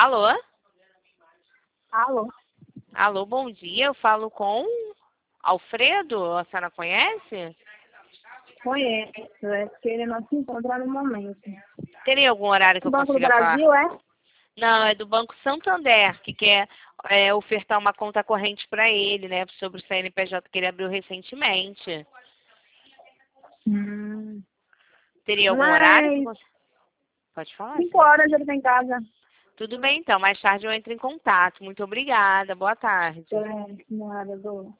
Alô? Alô? Alô, bom dia. Eu falo com Alfredo. A senhora conhece? Conheço, é que ele não se encontra no momento. Teria algum horário que O eu Banco do consiga falar? Brasil, é? Não, é do Banco Santander, que quer ofertar uma conta corrente para ele, né? Sobre o CNPJ que ele abriu recentemente. Teria algum horário que Mas você... Pode falar, 5 senhora. horas ele tá em casa. Tudo bem, então. Mais tarde eu entro em contato. Muito obrigada. Boa tarde. É, nada,